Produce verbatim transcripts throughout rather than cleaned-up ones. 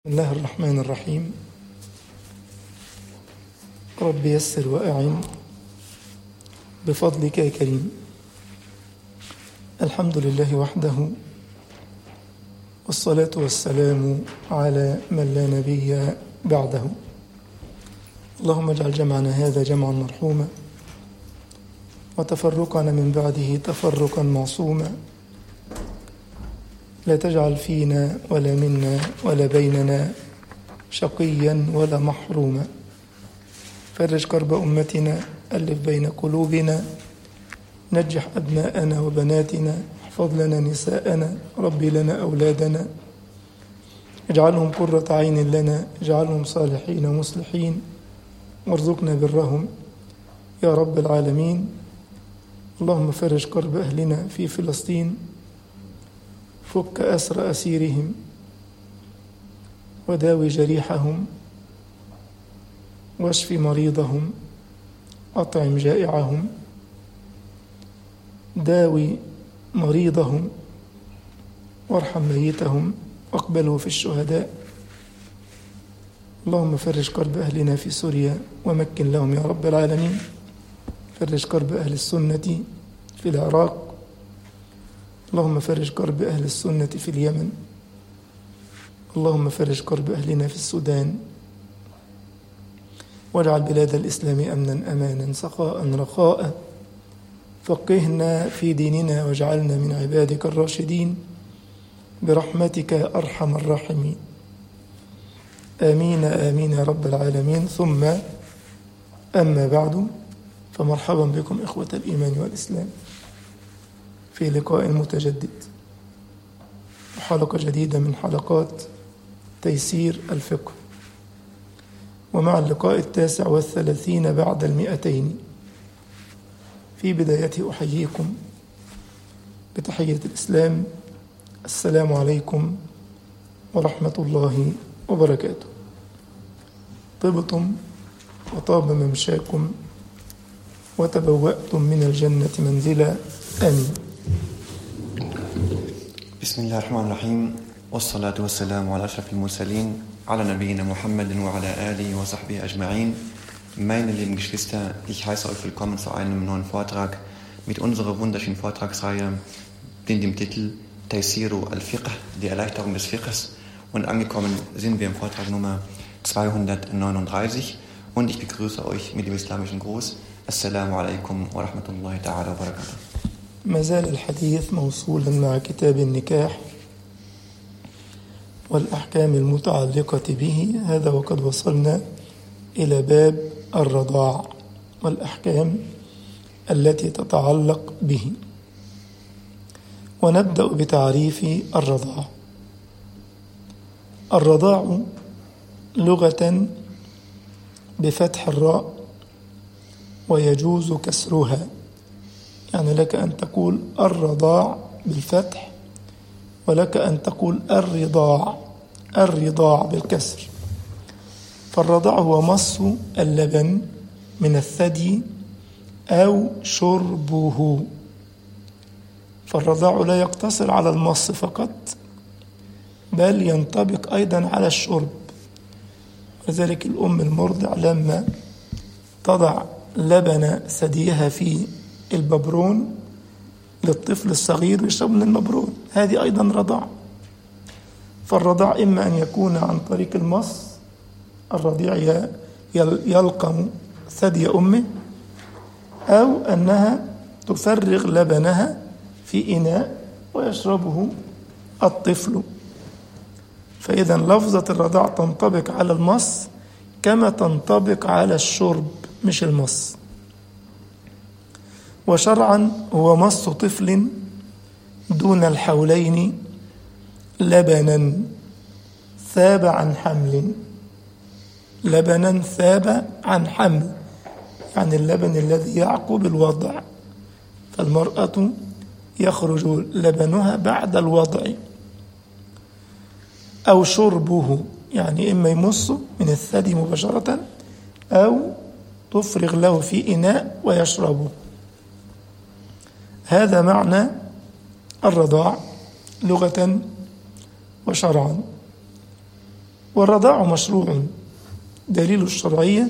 بسم الله الرحمن الرحيم. رب يسر وأعن بفضلك يا كريم. الحمد لله وحده، والصلاة والسلام على من لا نبي بعده. اللهم اجعل جمعنا هذا جمعا مرحوما، وتفرقنا من بعده تفرقا معصوما. لا تجعل فينا ولا منا ولا بيننا شقيا ولا محروما. فرج كرب أمتنا، ألف بين قلوبنا، نجح أبناءنا وبناتنا، احفظ لنا نساءنا، ربي لنا أولادنا، اجعلهم قرة عين لنا، اجعلهم صالحين ومصلحين، وارزقنا برهم يا رب العالمين. اللهم فرج كرب أهلنا في فلسطين، فك أسر أسيرهم، وداوي جريحهم، واشف مريضهم، أطعم جائعهم، داوي مريضهم، وارحم ميتهم، واقبله في الشهداء. اللهم فرج كرب أهلنا في سوريا ومكن لهم يا رب العالمين. فرج كرب أهل السنة في العراق. اللهم فرج كرب أهل السنة في اليمن. اللهم فرج كرب أهلنا في السودان، واجعل بلاد الإسلام أمنا أمانا سخاء رخاء. فقهنا في ديننا واجعلنا من عبادك الراشدين برحمتك يا أرحم الراحمين. آمين آمين يا رب العالمين. ثم أما بعد، فمرحبا بكم إخوة الإيمان والإسلام في لقاء متجدد وحلقة جديدة من حلقات تيسير الفقه، ومع اللقاء التاسع والثلاثين بعد المئتين. في بدايته أحييكم بتحية الإسلام، السلام عليكم ورحمة الله وبركاته. طبتم وطاب ممشاكم وتبوأتم من الجنة منزلا، آمين. بسم الله الرحمن الرحيم، والصلاة والسلام على أشرف المرسلين, على Nabiyina Muhammadin wa ala alihi wa sahbihi ajma'in. Meine lieben Geschwister, ich heiße euch willkommen zu einem neuen Vortrag mit unserer wunderschönen Vortragsreihe, den dem Titel Taysiru al-Fiqh, die Erleichterung des Fiqhs. Und angekommen sind wir im Vortrag Nummer zweihundertneununddreißig, und ich begrüße euch mit dem islamischen Gruß. Assalamu alaikum wa rahmatullahi ta'ala wa barakatuh. ما زال الحديث موصولا مع كتاب النكاح والأحكام المتعلقة به. هذا وقد وصلنا إلى باب الرضاع والأحكام التي تتعلق به، ونبدأ بتعريف الرضاع. الرضاع لغة بفتح الراء ويجوز كسرها، يعني لك أن تقول الرضاع بالفتح، ولك أن تقول الرضاع الرضاع بالكسر. فالرضاع هو مص اللبن من الثدي أو شربه. فالرضاع لا يقتصر على المص فقط، بل ينطبق أيضا على الشرب. وذلك الأم المرضع لما تضع لبن ثديها في الببرون للطفل الصغير يشرب من المبرون، هذه أيضا رضاع. فالرضاع إما أن يكون عن طريق المص، الرضيع يلقم ثدي أمه، أو أنها تفرغ لبنها في إناء ويشربه الطفل. فإذا لفظة الرضاع تنطبق على المص كما تنطبق على الشرب، مش المص. وشرعا هو مص طفل دون الحولين لبنا ثاب عن حمل، لبنا ثاب عن حمل، يعني اللبن الذي يعقب الوضع. فالمرأة يخرج لبنها بعد الوضع. أو شربه، يعني إما يمص من الثدي مباشرة أو تفرغ له في إناء ويشربه. هذا معنى الرضاع لغة وشرعا. والرضاع مشروع. دليل الشرعية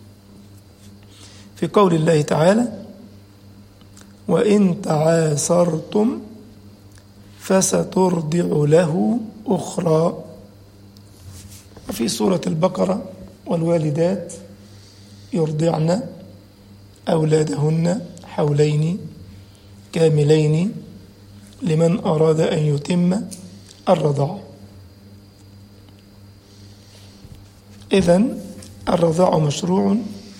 في قول الله تعالى: وإن تعاسرتم فسترضع له أخرى. وفي سورة البقرة: والوالدات يرضعن أولادهن حولين كاملين لمن أراد أن يتم الرضاعة. إذن الرضاع مشروع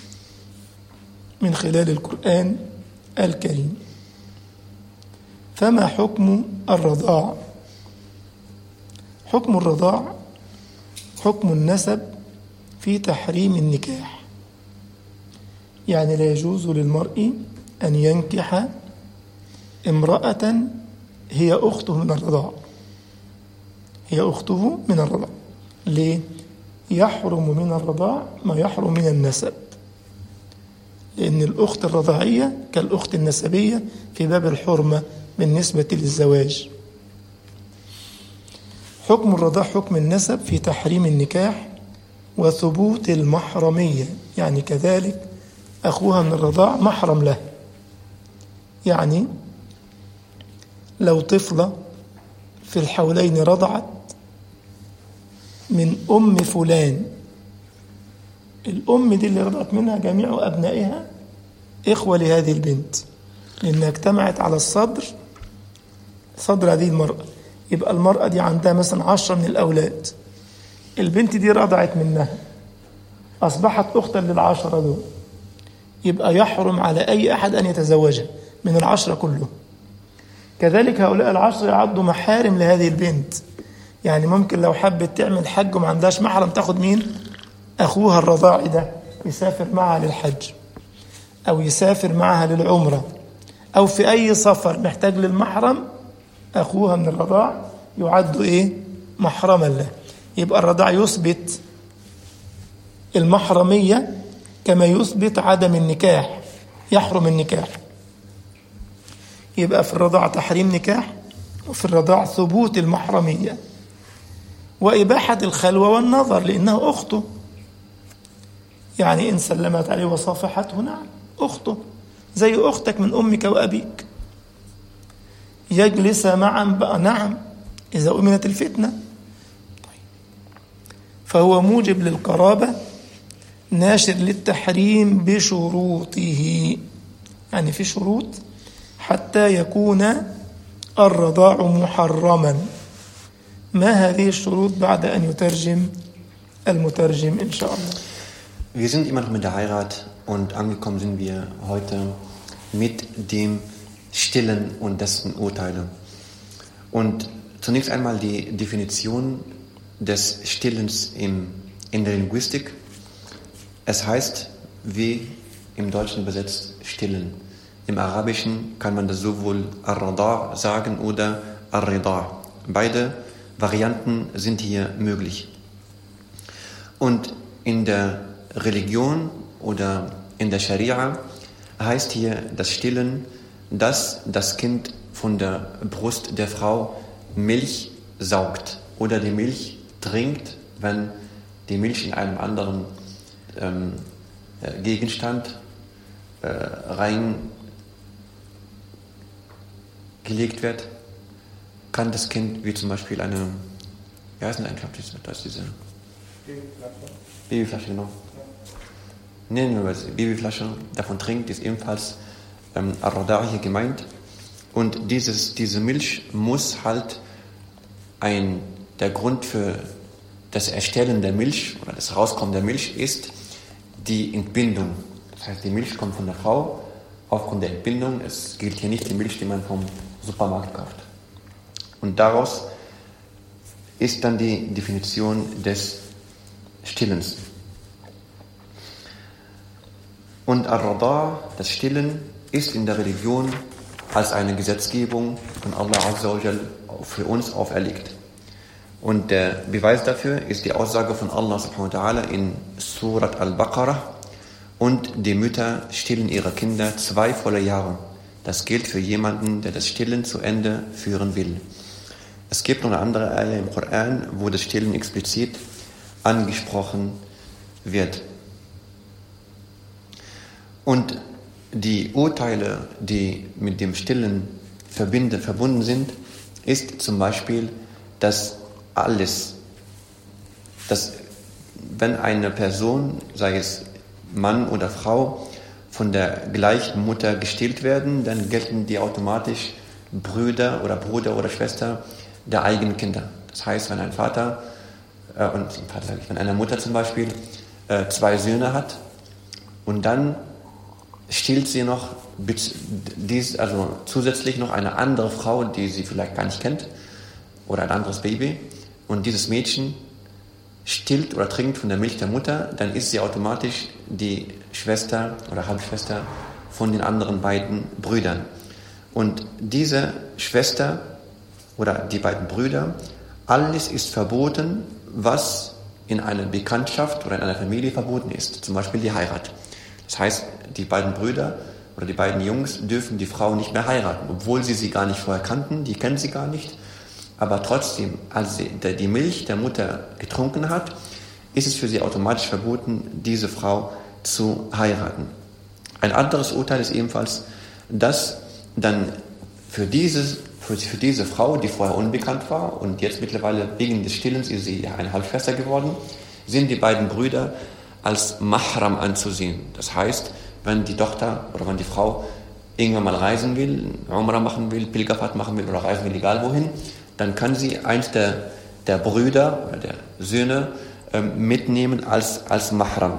من خلال القرآن الكريم. فما حكم الرضاع؟ حكم الرضاع حكم النسب في تحريم النكاح، يعني لا يجوز للمرء أن ينكح امرأة هي أخته من الرضاع، هي أخته من الرضاع. ليه؟ يحرم من الرضاع ما يحرم من النسب، لأن الأخت الرضاعية كالأخت النسبية في باب الحرمة بالنسبة للزواج. حكم الرضاع حكم النسب في تحريم النكاح وثبوت المحرمية، يعني كذلك أخوها من الرضاع محرم له. يعني لو طفلة في الحولين رضعت من أم فلان، الأم دي اللي رضعت منها جميع أبنائها إخوة لهذه البنت، لأنها اجتمعت على الصدر صدر هذه المرأة. يبقى المرأة دي عندها مثلا عشرة من الأولاد، البنت دي رضعت منها، أصبحت أختا للعشرة دول، يبقى يحرم على أي أحد أن يتزوجها من العشرة كلهم. كذلك هؤلاء العشرة يعدوا محارم لهذه البنت، يعني ممكن لو حبت تعمل حج وما عندهاش محرم تاخد مين؟ أخوها الرضاعي ده، يسافر معها للحج أو يسافر معها للعمرة أو في أي سفر محتاج للمحرم، أخوها من الرضاع يعد إيه؟ محرما له. يبقى الرضاع يثبت المحرمية كما يثبت عدم النكاح، يحرم النكاح. يبقى في الرضاع تحريم نكاح، وفي الرضاع ثبوت المحرمية وإباحة الخلوة والنظر لأنها أخته، يعني إن سلمت عليه وصافحته نعم أخته، زي أختك من أمك وأبيك. يجلس معا بقى نعم إذا أمنت الفتنة. فهو موجب للقرابة ناشر للتحريم بشروطه، يعني في شروط حتى يكون الرضاع محرما. ما هذه الشروط بعد أن يترجم المترجم إن شاء الله. Wir sind immer noch mit der Heirat und angekommen sind wir heute mit dem Stillen und dessen Urteile. Und zunächst einmal die Definition des Stillens im, in der Linguistik. Es heißt, wie im Deutschen übersetzt, stillen. Im Arabischen kann man das sowohl ar-Rada sagen oder ar-Rida. Beide Varianten sind hier möglich. Und in der Religion oder in der Scharia heißt hier das Stillen, dass das Kind von der Brust der Frau Milch saugt oder die Milch trinkt, wenn die Milch in einem anderen ähm, Gegenstand äh, reingelegt wird, kann das Kind, wie zum Beispiel eine, wie heißt denn eigentlich das, diese Babyflasche, Babyflasche genau. Nehmen wir die Babyflasche, davon trinkt, die ist ebenfalls ähm, Ar-Rada hier gemeint. Und dieses, diese Milch muss halt ein, der Grund für das Erstellen der Milch oder das Rauskommen der Milch ist die Entbindung. Das heißt, die Milch kommt von der Frau aufgrund der Entbindung. Es gilt hier nicht die Milch, die man vom Supermarkt kauft. Und daraus ist dann die Definition des Stillens. Und Ar-Rada, das Stillen, ist in der Religion als eine Gesetzgebung von Allah Azza wa Jal für uns auferlegt. Und der Beweis dafür ist die Aussage von Allah subhanahu wa ta'ala in Surat al-Baqarah: und die Mütter stillen ihre Kinder zwei volle Jahre. Das gilt für jemanden, der das Stillen zu Ende führen will. Es gibt noch eine andere Ayah im Koran, wo das Stillen explizit angesprochen wird. Und die Urteile, die mit dem Stillen verbinde, verbunden sind, ist zum Beispiel, dass alles, dass wenn eine Person, sei es Mann oder Frau, von der gleichen Mutter gestillt werden, dann gelten die automatisch Brüder oder Bruder oder Schwester der eigenen Kinder. Das heißt, wenn ein Vater, äh, und Vater sage ich, wenn eine Mutter zum Beispiel äh, zwei Söhne hat und dann stillt sie noch dies, also zusätzlich noch eine andere Frau, die sie vielleicht gar nicht kennt, oder ein anderes Baby, und dieses Mädchen stillt oder trinkt von der Milch der Mutter, dann ist sie automatisch die Schwester oder Halbschwester von den anderen beiden Brüdern. Und diese Schwester oder die beiden Brüder, alles ist verboten, was in einer Bekanntschaft oder in einer Familie verboten ist, zum Beispiel die Heirat. Das heißt, die beiden Brüder oder die beiden Jungs dürfen die Frau nicht mehr heiraten, obwohl sie sie gar nicht vorher kannten, die kennen sie gar nicht. Aber trotzdem, als sie die Milch der Mutter getrunken hat, ist es für sie automatisch verboten, diese Frau zu heiraten. Ein anderes Urteil ist ebenfalls, dass dann für, dieses, für, für diese Frau, die vorher unbekannt war und jetzt mittlerweile wegen des Stillens ist sie eine Halbschwester geworden, sind die beiden Brüder als Mahram anzusehen. Das heißt, wenn die Tochter oder wenn die Frau irgendwann mal reisen will, Umrah machen will, Pilgerfahrt machen will oder reisen will, egal wohin, dann kann sie eins der, der Brüder oder der Söhne ähm, mitnehmen als, als Mahram.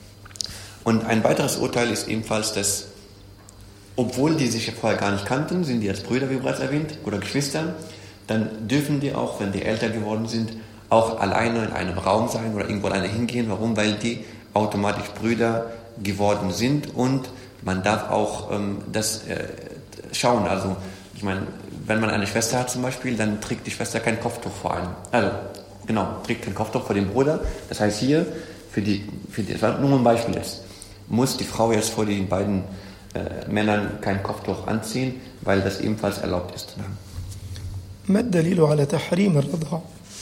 Und ein weiteres Urteil ist ebenfalls, dass, obwohl die sich vorher gar nicht kannten, sind die als Brüder, wie bereits erwähnt, oder Geschwister, dann dürfen die auch, wenn die älter geworden sind, auch alleine in einem Raum sein oder irgendwo alleine hingehen. Warum? Weil die automatisch Brüder geworden sind und man darf auch ähm, das äh, schauen. Also, ich meine, wenn man eine Schwester hat zum Beispiel, dann trägt die Schwester kein Kopftuch vor einem. Also, genau, trägt kein Kopftuch vor dem Bruder. Das heißt hier, für die, für die, das war nur ein Beispiel jetzt, muss die Frau jetzt vor den beiden äh, Männern kein Kopftuch anziehen, weil das ebenfalls erlaubt ist. ما الدليل على تحريم الرضاع؟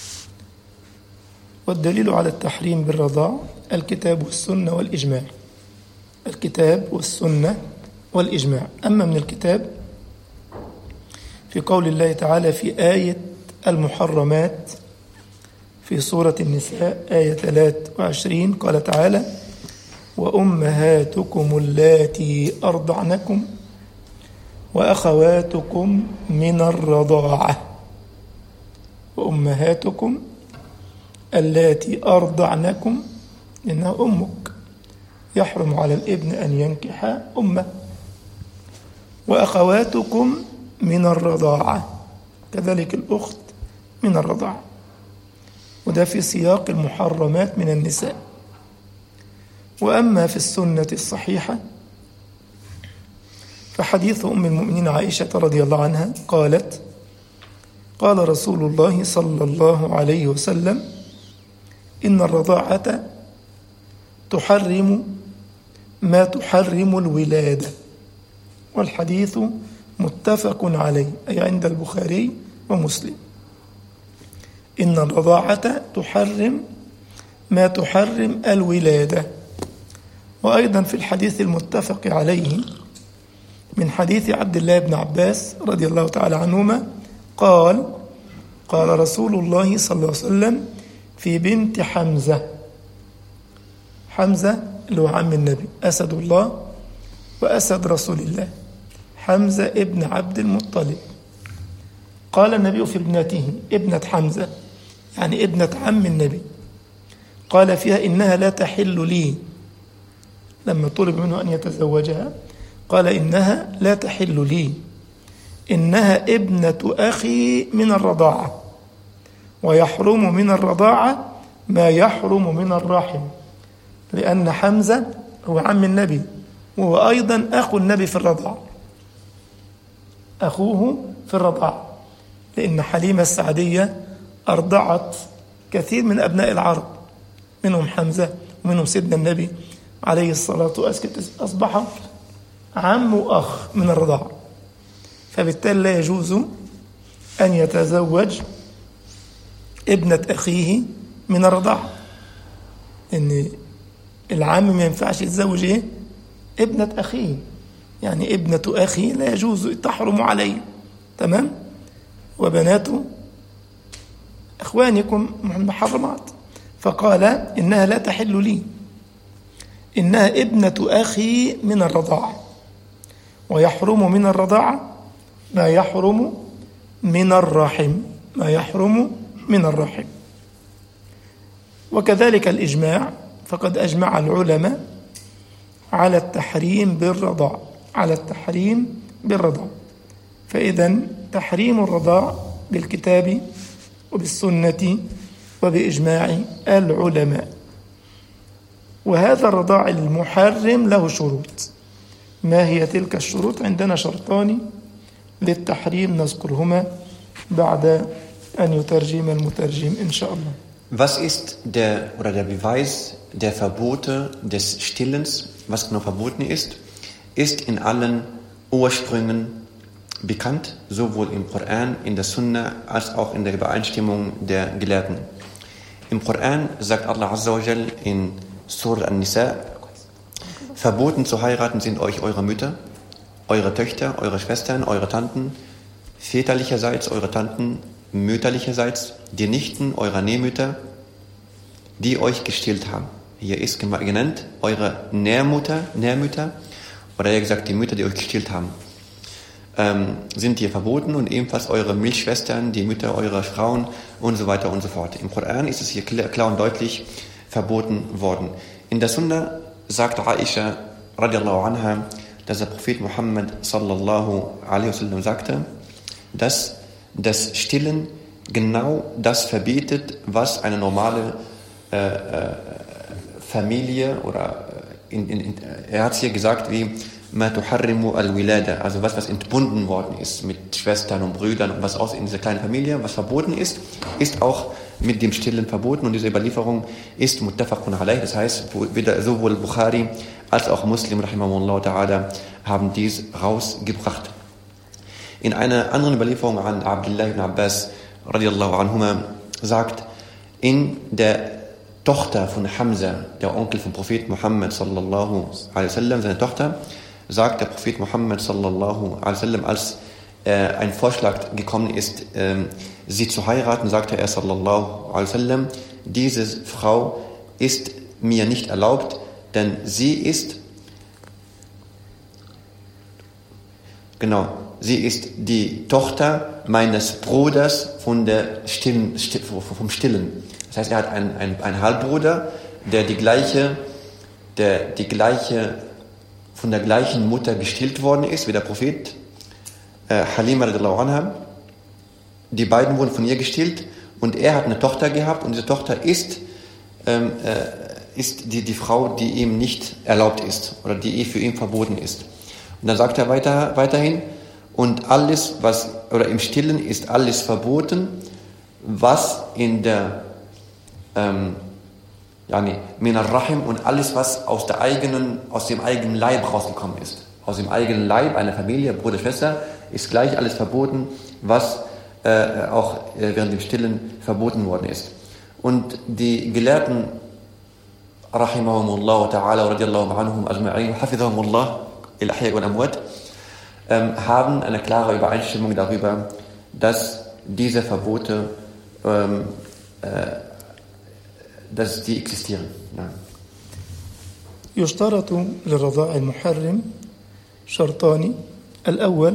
والدليل على التحريم بالرضاع الكتاب والسنة والإجماع. الكتاب والسنة والإجماع. أما من الكتاب في قول الله تعالى في آية المحرمات في سورة النساء آية ثلاثة وعشرين قال تعالى وأمهاتكم اللاتي أرضعنكم وأخواتكم من الرضاعة وأمهاتكم اللاتي أرضعنكم إنها أمك يحرم على الابن أن ينكح أمه وأخواتكم من الرضاعة كذلك الأخت من الرضاعة وده في سياق المحرمات من النساء. وأما في السنة الصحيحة فحديث أم المؤمنين عائشة رضي الله عنها قالت قال رسول الله صلى الله عليه وسلم إن الرضاعة تحرم ما تحرم الولادة والحديث متفق عليه أي عند البخاري ومسلم. إن الرضاعة تحرم ما تحرم الولادة. وأيضا في الحديث المتفق عليه من حديث عبد الله بن عباس رضي الله تعالى عنهما قال قال رسول الله صلى الله عليه وسلم في بنت حمزة حمزة اللي هو عم النبي أسد الله وأسد رسول الله حمزة ابن عبد المطلب قال النبي في ابنته ابنة حمزة يعني ابنة عم النبي قال فيها إنها لا تحل لي لما طلب منه أن يتزوجها قال إنها لا تحل لي إنها ابنة أخي من الرضاعة ويحرم من الرضاعة ما يحرم من الرحم لأن حمزة هو عم النبي وهو أيضا أخو النبي في الرضاعة أخوه في الرضاعة لأن حليمة السعدية أرضعت كثير من أبناء العرب منهم حمزة ومنهم سيدنا النبي عليه الصلاة والسلام أصبح عم وأخ من الرضاعة فبالتالي لا يجوز أن يتزوج ابنة أخيه من الرضاعة إن العم ما ينفعش يتزوج إيه؟ ابنة أخيه، يعني ابنة أخي لا يجوز تحرم عليه، تمام؟ وبنات أخوانكم محرمات. فقال إنها لا تحل لي، إنها ابنة أخي من الرضاعة، ويحرم من الرضاعة ما يحرم من الرحم، ما يحرم من الرحم. وكذلك الإجماع، فقد أجمع العلماء على التحريم بالرضاع، على التحريم بالرضاع. فإذا تحريم الرضاع بالكتاب وبالسنة وبإجماع العلماء. وهذا الرضاع المحرم له شروط. ما هي تلك الشروط؟ عندنا شرطان للتحريم نذكرهما بعد أن يترجم المترجم إن شاء الله. Was ist der oder der Beweis der Verbote des Stillens, was genau verboten ist, ist in allen Ursprüngen bekannt, sowohl im Koran, in der Sunna, als auch in der Übereinstimmung der Gelehrten. Im Koran sagt Allah Azza wa Jal in Surah An-Nisa: Verboten zu heiraten sind euch eure Mütter, eure Töchter, eure Schwestern, eure Tanten, väterlicherseits eure Tanten, mütterlicherseits die Nichten eurer Nähmütter, die euch gestillt haben. Hier ist genannt eure Nährmutter, Nährmütter, oder eher gesagt die Mütter, die euch gestillt haben, ähm, sind hier verboten, und ebenfalls eure Milchschwestern, die Mütter eurer Frauen und so weiter und so fort. Im Koran ist es hier klar und deutlich verboten worden. In der Sunna sagt Aisha radiallahu anha, dass der Prophet Muhammad sallallahu alaihi wasallam sagte, dass das Stillen genau das verbietet, was eine normale äh, äh, Familie oder in, in, in, er hat es hier gesagt wie ma tuharrimu al-wilada, also was, was entbunden worden ist mit Schwestern und Brüdern und was aus in dieser kleinen Familie, was verboten ist, ist auch mit dem Stillen verboten, und diese Überlieferung ist muttafaqun alayh, das heißt, weder sowohl Bukhari als auch Muslim rahimahullah ta'ala haben dies rausgebracht. In einer anderen Überlieferung an Abdullah ibn Abbas radiallahu anhuma sagt, in der Tochter von Hamza, der Onkel vom Prophet Muhammad sallallahu alaihi wasallam, seine Tochter, sagt der Prophet Muhammad sallallahu alaihi wasallam, als äh, ein Vorschlag gekommen ist, äh, sie zu heiraten, sagte er sallallahu alaihi wasallam, diese Frau ist mir nicht erlaubt, denn sie ist, genau, sie ist die Tochter meines Bruders von der Stillen, vom Stillen. Das heißt, er hat einen, einen, einen Halbbruder, der die gleiche, der die gleiche, von der gleichen Mutter gestillt worden ist wie der Prophet, äh, Halima radiallahu anha. Die beiden wurden von ihr gestillt, und er hat eine Tochter gehabt, und diese Tochter ist, ähm, äh, ist die, die Frau, die ihm nicht erlaubt ist oder die für ihn verboten ist. Und dann sagt er weiter, weiterhin, und alles, was, oder im Stillen ist alles verboten, was in der, ähm, yani, min al-Rahim, und alles, was aus der eigenen, aus dem eigenen Leib rausgekommen ist. Aus dem eigenen Leib einer Familie, Bruder, Schwester, ist gleich alles verboten, was äh, auch äh, während dem Stillen verboten worden ist. Und die Gelehrten, rahimahumullah ta'ala, radiallahu anhum ajma'in, hafidhahumullah, il-ahya wal amwat, haben eine klare Übereinstimmung darüber, dass diese Verbote, ähm, äh, dass die existieren. Ja. يشترط للرضاع المحرم شرطان. الأول: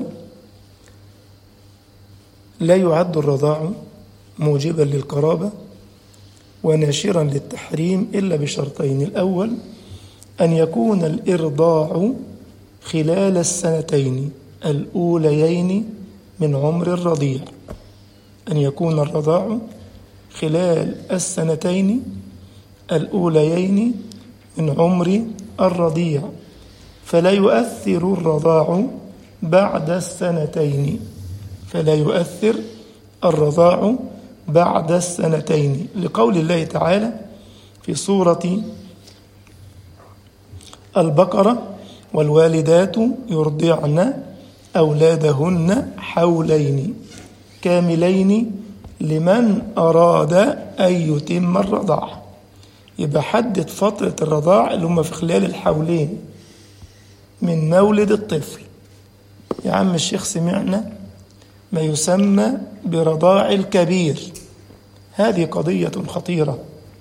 لا يعد الرضاع موجبا للقرابة وناشرا للتحريم إلا بشرطين. الأول: أن يكون الإرضاع خلال السنتين الأوليين من عمر الرضيع، أن يكون الرضاع خلال السنتين الأوليين من عمر الرضيع، فلا يؤثر الرضاع بعد السنتين، فلا يؤثر الرضاع بعد السنتين، لقول الله تعالى في سورة البقرة: والوالدات يرضعن أولادهن حولين كاملين لمن أراد أن يتم الرضاعة. يبقى حدد فترة الرضاع اللي هم في خلال الحولين من مولد الطفل. يا عم الشيخ سمعنا ما يسمى برضاع الكبير، هذه قضية خطيرة.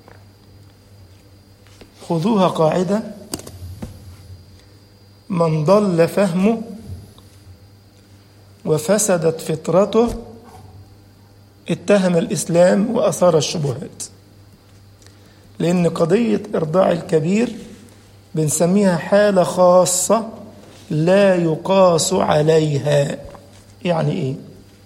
خذوها قاعدة: من ضل فهمه وفسدت فطرته اتهم الإسلام وأثار الشبهات. لأن قضية إرضاع الكبير بنسميها حالة خاصة لا يقاس عليها. يعني إيه؟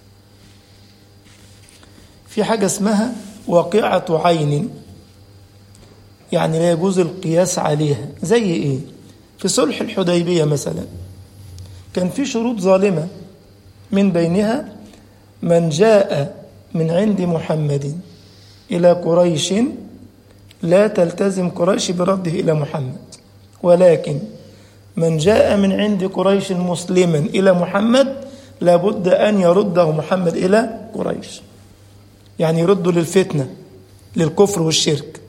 في حاجة اسمها واقعة عين، يعني لا يجوز القياس عليها. زي إيه؟ في صلح الحديبية مثلا كان في شروط ظالمة، من بينها من جاء من عند محمد إلى قريش لا تلتزم قريش برده إلى محمد، ولكن من جاء من عند قريش مسلما إلى محمد لابد أن يرده محمد إلى قريش، يعني يرده للفتنة للكفر والشرك.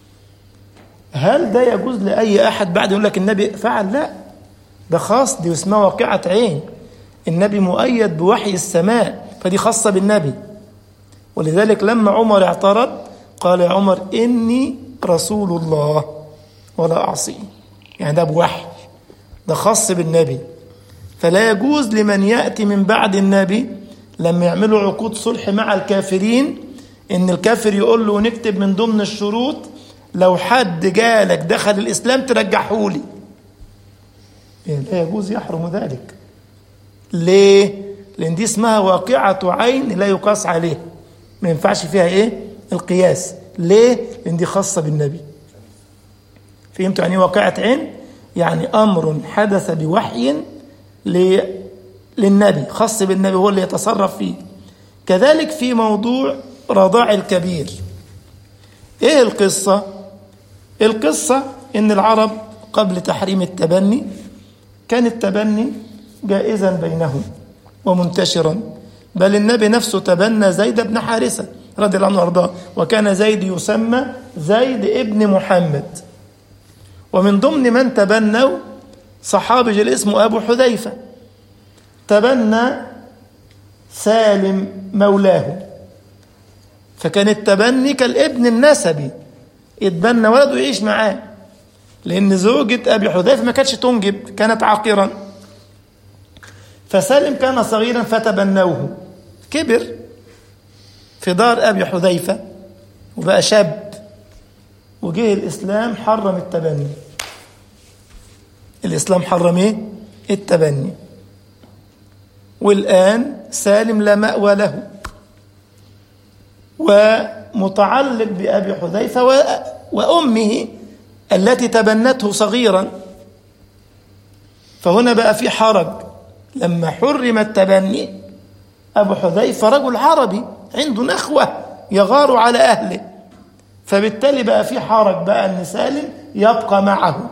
هل ده يجوز لأي أحد بعد يقول لك النبي فعل؟ لا، ده خاص، دي اسمها واقعة عين. النبي مؤيد بوحي السماء، فدي خاصة بالنبي. ولذلك لما عمر اعترض قال يا عمر إني رسول الله ولا أعصيه، يعني ده بوحي، ده خاص بالنبي. فلا يجوز لمن يأتي من بعد النبي لما يعملوا عقود صلح مع الكافرين إن الكافر يقول له ونكتب من ضمن الشروط لو حد جالك دخل الإسلام ترجعه لي. لا يجوز، يحرم ذلك. ليه؟ لأن دي اسمها واقعة عين لا يقاس عليه، ما ينفعش فيها إيه؟ القياس. ليه؟ لأن دي خاصة بالنبي. فهمتوا يعني واقعة عين؟ يعني أمر حدث بوحي للنبي، خاص بالنبي، هو اللي يتصرف فيه. كذلك في موضوع رضاع الكبير. إيه القصة؟ القصة إن العرب قبل تحريم التبني كان التبني جائزا بينهم ومنتشرا، بل النبي نفسه تبنى زيد بن حارثة رضي الله عنه وارضاه، وكان زيد يسمى زيد ابن محمد. ومن ضمن من تبنوا صحابي جل اسمه أبو حذيفة، تبنى سالم مولاه، فكان التبني كالابن النسبي، يتبنى ولده يعيش معاه، لأن زوجة أبي حذيفة ما كانتش تنجب، كانت عاقرا. فسالم كان صغيرا فتبنوه، كبر في دار أبي حذيفة وبقى شاب، وجه الإسلام حرم التبني. الإسلام حرم إيه؟ التبني. والآن سالم لا مأوى له، ومتعلق بأبي حذيفة وأمه التي تبنته صغيرا. فهنا بقى في حرج لما حرم التبني. أبو حذيفة رجل عربي عنده نخوة يغار على أهله، فبالتالي بقى في حرج بقى أن سالم يبقى معه.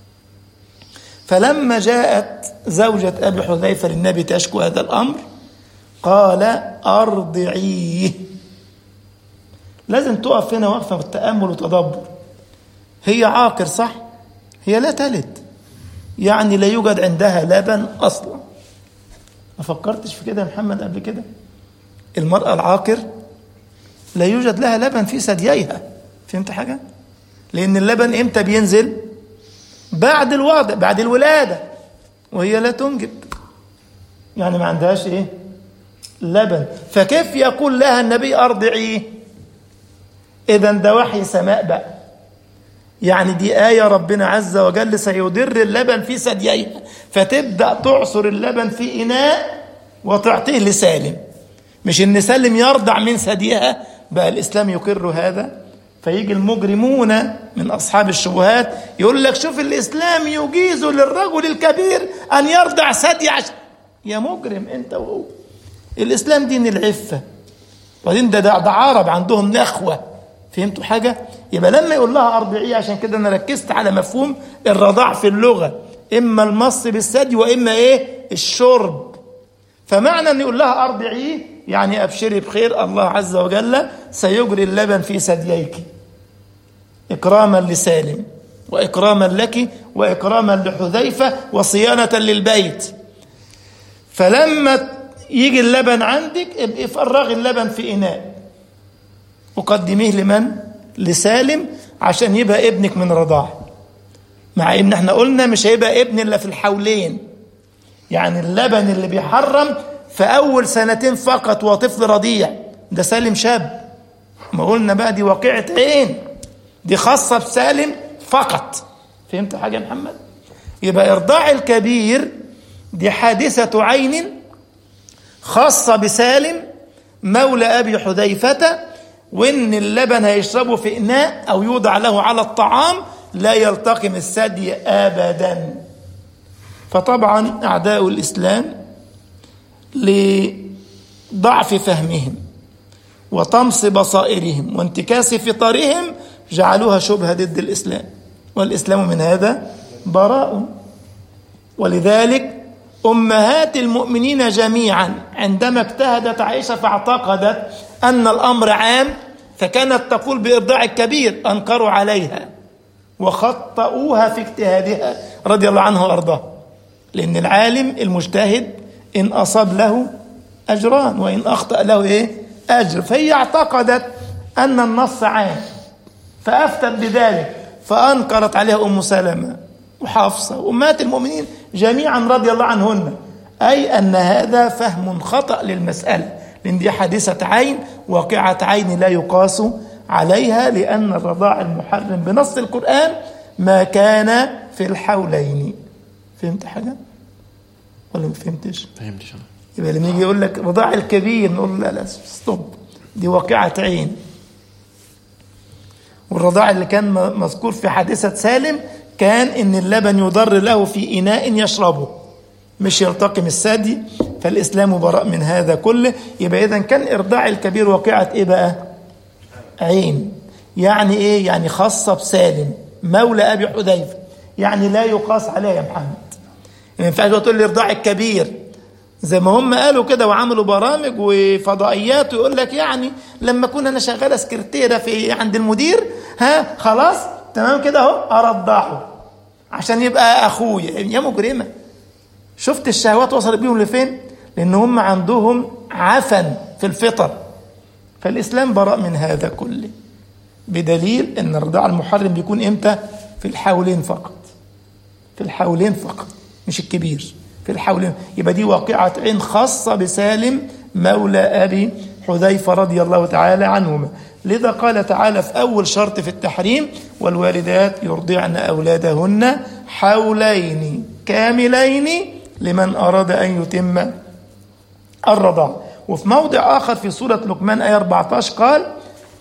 فلما جاءت زوجة أبي حذيفة للنبي تشكو هذا الأمر قال أرضعيه. لازم تقف هنا وقفة بالتأمل وتدبر. هي عاقر صح؟ هي لا تلد، يعني لا يوجد عندها لبن أصلا. ما فكرتش في كده يا محمد قبل كده؟ المرأة العاقر لا يوجد لها لبن في ثدييها. فهمت حاجة؟ لأن اللبن إمتى بينزل؟ بعد الوضع، بعد الولادة، وهي لا تنجب، يعني ما عندهاش إيه؟ لبن. فكيف يقول لها النبي أرضعيه؟ إذن ده وحي سماء بقى، يعني دي آية ربنا عز وجل سيدر اللبن في ثدييها، فتبدأ تعصر اللبن في إناء وتعطيه لسالم، مش إن سالم يرضع من ثديها. بقى الإسلام يقر هذا. فيجي المجرمون من أصحاب الشبهات يقول لك شوف الإسلام يجيز للرجل الكبير أن يرضع ثدي عشان. يا مجرم أنت وهو، الإسلام دين العفة، وبعدين ده, ده, ده عرب عندهم نخوة. فهمتوا حاجة؟ يبقى لما يقول لها أرضعيه، عشان كده أنا ركزت على مفهوم الرضاع في اللغة، إما المص بالثدي وإما إيه؟ الشرب. فمعنى أن يقول لها أرضعيه يعني أبشري بخير، الله عز وجل سيجري اللبن في ثدييك. إكراما لسالم وإكراما لك وإكراما لحذيفة وصيانة للبيت. فلما يجي اللبن عندك ابقي فرغي اللبن في إناء وقدميه لمن؟ لسالم، عشان يبقى ابنك من رضاعه. مع ان احنا قلنا مش هيبقى ابن الا في الحولين، يعني اللبن اللي بيحرم في اول سنتين فقط وطفل رضيع، ده سالم شاب. ما قلنا بقى دي واقعة عين، دي خاصة بسالم فقط. فهمت حاجة يا محمد؟ يبقى ارضاع الكبير دي حادثة عين خاصة بسالم مولى ابي حذيفة، وان اللبن هيشربه في اناء او يوضع له على الطعام لا يلتقم الثدي ابدا. فطبعا اعداء الاسلام لضعف فهمهم وطمس بصائرهم وانتكاس فطرهم جعلوها شبهة ضد الاسلام، والاسلام من هذا براء. ولذلك امهات المؤمنين جميعا عندما اجتهدت عائشة فاعتقدت ان الامر عام فكانت تقول بارضاع الكبير، انكروا عليها وخطئوها في اجتهادها رضي الله عنه وارضاه. لان العالم المجتهد ان اصاب له اجران وان اخطأ له ايه؟ اجر. فهي اعتقدت ان النص عام فافتت بذلك، فانكرت عليها ام سلمة وحفصة وامهات المؤمنين جميعا رضي الله عنهن، اي ان هذا فهم خطأ للمسألة، لان دي حادثة عين واقعة عين لا يقاس عليها، لأن الرضاع المحرم بنص القرآن ما كان في الحولين. فهمت حاجة؟ ولا ما فهمتش؟ فهمتش أنا. يبقى لما يجي يقول لك رضاع الكبير نقول لا لا ستوب، دي واقعة عين. والرضاع اللي كان مذكور في حادثة سالم كان إن اللبن يضر له في إناء يشربه مش يلتقم الثدي، فالإسلام براء من هذا كله. يبقى إذن كان إرضاع الكبير واقعة إيه بقى؟ عين. يعني ايه؟ يعني خاصة بسالم مولى ابي حذيفة، يعني لا يقاس عليها يا محمد. ما ينفعش تقول لي ارضاع الكبير زي ما هم قالوا كده وعملوا برامج وفضائيات ويقول لك يعني لما كنا انا شغاله سكرتيره في عند المدير ها خلاص تمام كده اهو ارضعه عشان يبقى اخويا. يا مجرمه، شفت الشهوات وصلت بيهم لفين؟ لان هم عندهم عفن في الفطر. فالإسلام براء من هذا كله، بدليل أن الرضاع المحرم بيكون إمتى؟ في الحولين فقط، في الحولين فقط مش الكبير، في الحولين. يبقى دي واقعة عين خاصة بسالم مولى أبي حذيفة رضي الله تعالى عنهما. لذا قال تعالى في أول شرط في التحريم: والوالدات يرضعن أولادهن حولين كاملين لمن أراد أن يتم الرضاعة. وفي موضع آخر في سورة لقمان آية أربعة عشر قال: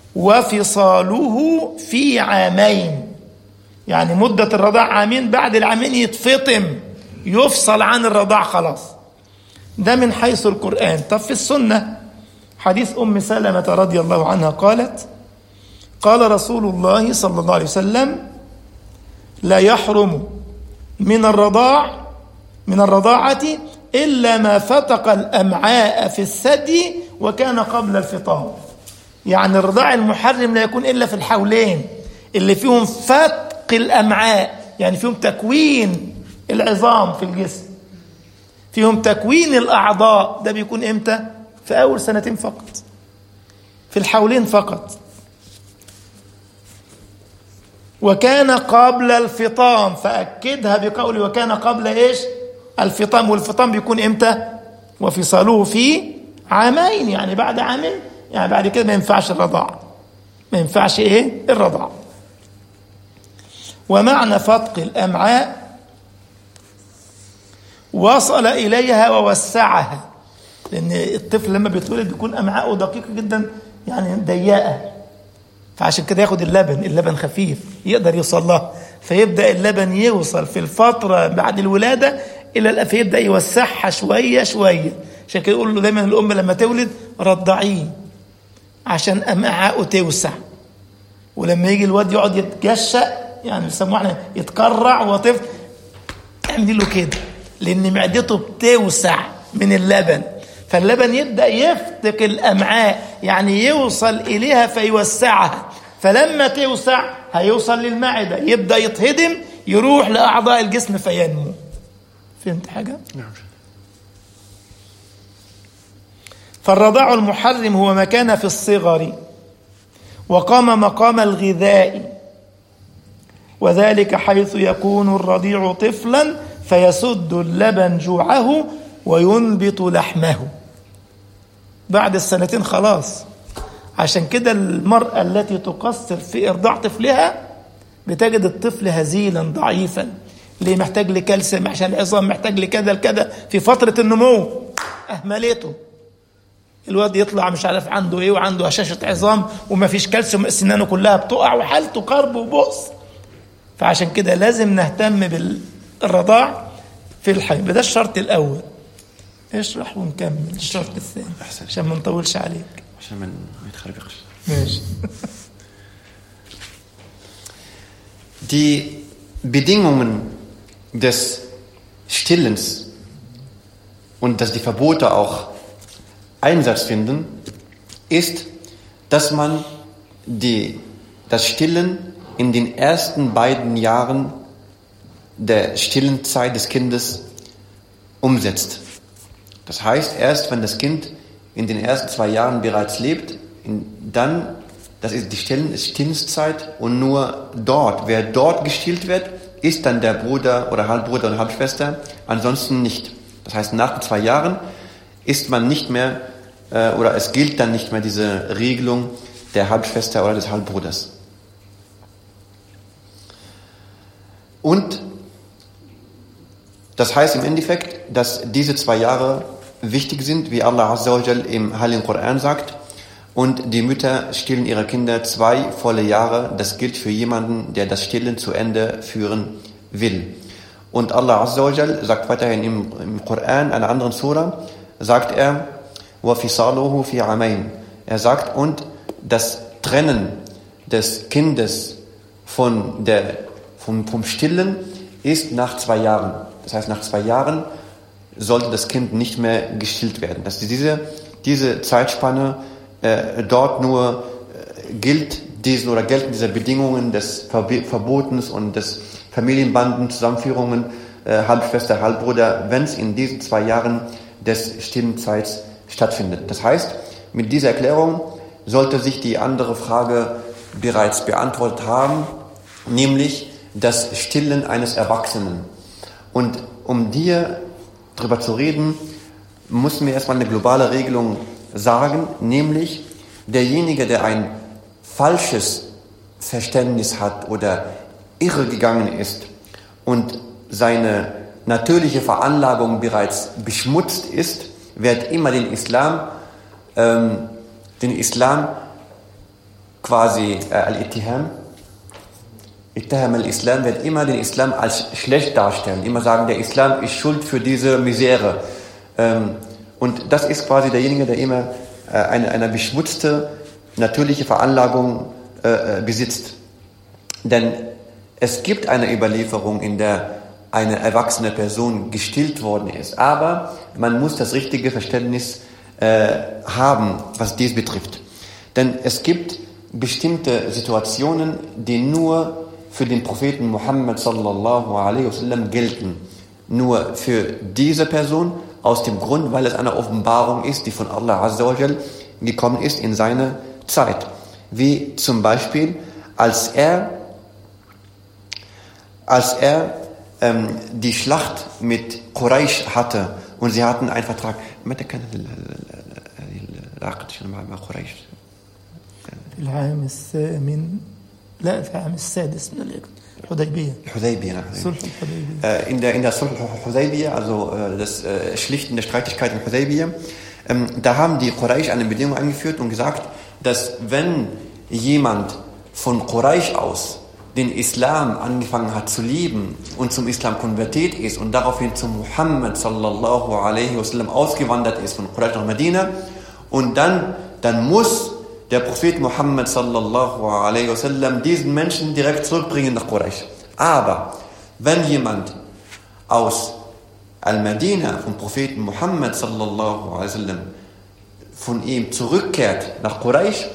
وفصاله في عامين، يعني مدة الرضاع عامين، بعد العامين يتفطم يفصل عن الرضاع خلاص. ده من حيث القرآن. طب في السنة حديث أم سلمة رضي الله عنها قالت: قال رسول الله صلى الله عليه وسلم: لا يحرم من الرضاع من الرضاعة إلا ما فتق الأمعاء في الثدي وكان قبل الفطام. يعني الرضاع المحرم لا يكون إلا في الحولين اللي فيهم فتق الأمعاء، يعني فيهم تكوين العظام في الجسم، فيهم تكوين الأعضاء. ده بيكون إمتى؟ في أول سنتين فقط، في الحولين فقط. وكان قبل الفطام، فأكدها بقول وكان قبل إيش؟ الفطام. والفطام بيكون إمتى؟ وفصاله في عامين، يعني بعد عامين، يعني بعد كده ما ينفعش الرضاع، ما ينفعش إيه؟ الرضاع. ومعنى فتق الأمعاء وصل إليها ووسعها، لأن الطفل لما بيتولد بيكون أمعاءه دقيقة جدا، يعني ضيقة، فعشان كده ياخد اللبن، اللبن خفيف يقدر يوصل له، فيبدأ اللبن يوصل في الفترة بعد الولادة إلى فيبدأ يوسعها شوية شوية. عشان كده يقول له دايما الأم لما تولد رضعيه عشان أمعاءه توسع. ولما يجي الواد يقعد يتجشأ، يعني بيسموه احنا يتكرع وطفل، اعملي له كده، لأن معدته بتوسع من اللبن، فاللبن يبدأ يفتق الأمعاء، يعني يوصل إليها فيوسعها. فلما توسع هيوصل للمعدة، يبدأ يتهضم، يروح لأعضاء الجسم فينمو. فهمت حاجة؟ نعم. فالرضاع المحرم هو ما كان في الصغر وقام مقام الغذاء، وذلك حيث يكون الرضيع طفلا فيسد اللبن جوعه وينبت لحمه. بعد السنتين خلاص. عشان كده المرأة التي تقصر في إرضاع طفلها بتجد الطفل هزيلا ضعيفا، ليه؟ محتاج لكالسيوم عشان العظام، محتاج لكذا لكذا في فترة النمو، أهملته. الواد يطلع مش عارف عنده ايه، وعنده هشاشة عظام وما فيش كالسيوم، سنانه كلها بتقع وحالته كرب وبؤس. فعشان كده لازم نهتم بالرضاع في الحيض، ده الشرط الأول. اشرح ونكمل الشرط الثاني عشان ما نطولش عليك، عشان ما يتخربقش. ماشي. Die Bedingungen des Stillens und dass die Verbote auch Einsatz finden, ist, dass man die, das Stillen in den ersten beiden Jahren der stillen Zeit des Kindes umsetzt. Das heißt, erst wenn das Kind in den ersten zwei Jahren bereits lebt, dann, das ist die Stillenzeit, und nur dort, wer dort gestillt wird, ist dann der Bruder oder Halbbruder oder Halbschwester, ansonsten nicht. Das heißt, nach den zwei Jahren ist man nicht mehr, äh, oder es gilt dann nicht mehr diese Regelung der Halbschwester oder des Halbbruders. Und das heißt im Endeffekt, dass diese zwei Jahre wichtig sind, wie Allah Azza wa Jal im Heiligen Koran sagt, und die Mütter stillen ihre Kinder zwei volle Jahre. Das gilt für jemanden, der das Stillen zu Ende führen will. Und Allah Azza wa Jal sagt weiterhin im, im Koran, einer anderen Surah, sagt er, وَفِصَالُهُ فِي عَمَيْنِ. Er sagt, und das Trennen des Kindes von der, vom, vom Stillen ist nach zwei Jahren. Das heißt, nach zwei Jahren sollte das Kind nicht mehr gestillt werden. Dass diese, diese Zeitspanne äh, dort nur äh, gilt, diesen oder gelten diese Bedingungen des Verb- Verbotens und des Familienbanden, Zusammenführungen, äh, Halbschwester, Halbbruder, wenn es in diesen zwei Jahren des Stillenzeit stattfindet. Das heißt, mit dieser Erklärung sollte sich die andere Frage bereits beantwortet haben, nämlich das Stillen eines Erwachsenen. Und um dir darüber zu reden, müssen wir erstmal eine globale Regelung sagen, nämlich derjenige, der ein falsches Verständnis hat oder irregegangen ist und seine natürliche Veranlagung bereits beschmutzt ist, wird immer den Islam, ähm, den Islam quasi äh, al-Ittiham, Ittiham al-Islam wird immer den Islam als schlecht darstellen, immer sagen, der Islam ist schuld für diese Misere. Ähm, und das ist quasi derjenige, der immer äh, eine, eine beschmutzte natürliche Veranlagung äh, besitzt. Denn es gibt eine Überlieferung, in der eine erwachsene Person gestillt worden ist. Aber man muss das richtige Verständnis äh, haben, was dies betrifft. Denn es gibt bestimmte Situationen, die nur für den Propheten Muhammad sallallahu alaihi wasallam gelten. Nur für diese Person, aus dem Grund, weil es eine Offenbarung ist, die von Allah Azza wa Jal gekommen ist in seine Zeit. Wie zum Beispiel, als er, als er ähm, die Schlacht mit Quraysh hatte und sie hatten einen Vertrag. العام الثامن لا العام السادس من الحديبية. الحديبية, Sulh al-Hudaybiyah. In der, in der Sulh al-Hudaybiyah, also das Schlichten der Streitigkeit in Hudaybiyah, da haben die Quraysh eine Bedingung eingeführt und gesagt, dass wenn jemand von Quraysh aus den Islam angefangen hat zu lieben und zum Islam konvertiert ist und daraufhin zu Muhammad sallallahu alaihi wasallam ausgewandert ist von Quraysh nach Medina, und dann, dann muss der Prophet Muhammad sallallahu alaihi wasallam diesen Menschen direkt zurückbringen nach Quraysh. Aber wenn jemand aus Al-Madina vom Propheten Muhammad sallallahu alaihi wasallam von ihm zurückkehrt nach Quraysh,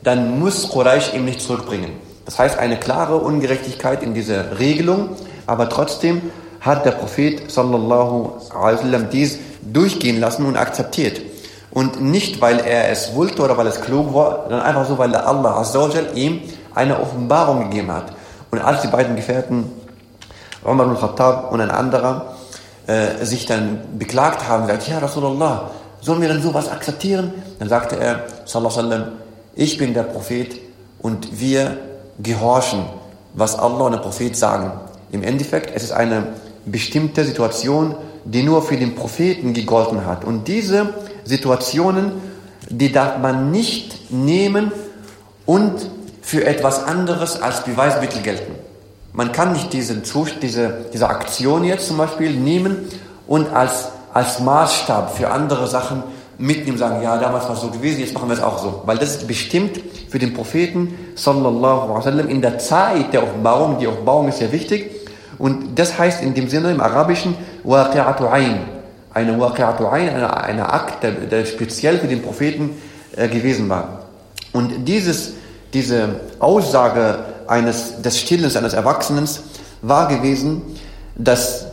dann muss Quraysh ihm nicht zurückbringen. Das heißt, eine klare Ungerechtigkeit in dieser Regelung, aber trotzdem hat der Prophet sallallahu alaihi wasallam dies durchgehen lassen und akzeptiert. Und nicht, weil er es wollte oder weil es klug war, sondern einfach so, weil der Allah Azza wa Jal ihm eine Offenbarung gegeben hat. Und als die beiden Gefährten, Umar ibn Khattab und ein anderer, äh, sich dann beklagt haben, sagt, ja Rasulullah, sollen wir denn sowas akzeptieren? Dann sagte er, sallallahu alaihi wasallam, ich bin der Prophet und wir gehorchen, was Allah und der Prophet sagen. Im Endeffekt, es ist eine bestimmte Situation, die nur für den Propheten gegolten hat. Und diese Situationen, die darf man nicht nehmen und für etwas anderes als Beweismittel gelten. Man kann nicht diesen Zustand, diese, diese Aktion jetzt zum Beispiel nehmen und als, als Maßstab für andere Sachen mitnehmen und sagen, ja, damals war es so gewesen, jetzt machen wir es auch so. Weil das ist bestimmt für den Propheten sallallahu alaihi wasallam in der Zeit der Offenbarung. Die Offenbarung ist sehr wichtig. Und das heißt in dem Sinne im Arabischen Waqi'atu Ayn. Eine Waqi'atu Ayn, eine, eine Akt, der, der speziell für den Propheten äh, gewesen war. Und dieses, diese Aussage eines, des Stillens eines Erwachsenen war gewesen, dass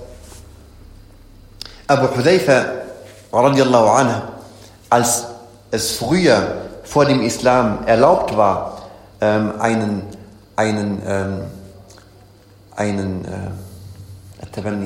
Abu Hudayfa radiallahu anhu, als es früher vor dem Islam erlaubt war, ähm, einen, einen, ähm, einen äh,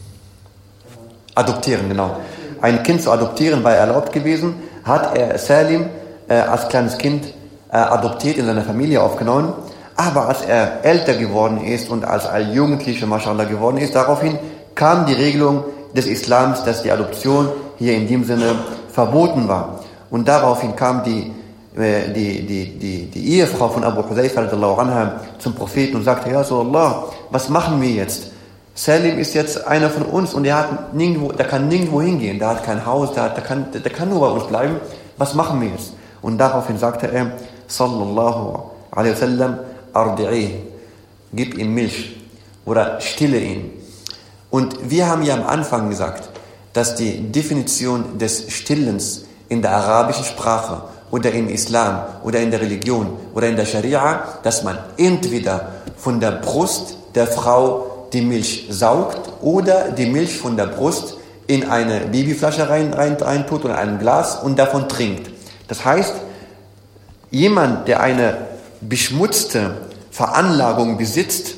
adoptieren, genau. Ein Kind zu adoptieren war erlaubt gewesen, hat er Salim äh, als kleines Kind äh, adoptiert, in seine Familie aufgenommen. Aber als er älter geworden ist und als ein Jugendlicher, mashallah, geworden ist, daraufhin kam die Regelung des Islams, dass die Adoption hier in dem Sinne verboten war. Und daraufhin kam die, äh, die, die, die, die Ehefrau von Abu Hudayfa radiallahu anha zum Propheten und sagte, ja Rasulullah, was machen wir jetzt? Salim ist jetzt einer von uns und der hat nirgendwo, der kann nirgendwo hingehen, der hat kein Haus, der, hat, der, kann, der kann nur bei uns bleiben. Was machen wir jetzt? Und daraufhin sagte er, sallallahu alaihi wasallam, ardi'i, gib ihm Milch oder stille ihn. Und wir haben ja am Anfang gesagt, dass die Definition des Stillens in der arabischen Sprache oder im Islam oder in der Religion oder in der Scharia, dass man entweder von der Brust der Frau die Milch saugt oder die Milch von der Brust in eine Babyflasche rein, rein, rein tut oder ein Glas und davon trinkt. Das heißt, jemand, der eine beschmutzte Veranlagung besitzt